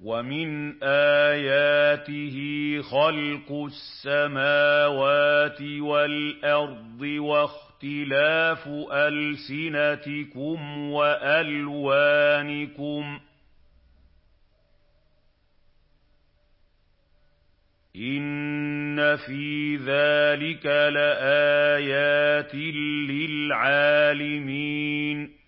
وَمِنْ آيَاتِهِ خَلْقُ السَّمَاوَاتِ وَالْأَرْضِ وَاخْتِلَافُ أَلْسِنَتِكُمْ وَأَلْوَانِكُمْ ۚ إِنَّ فِي ذَٰلِكَ لَآيَاتٍ لِّلْعَالِمِينَ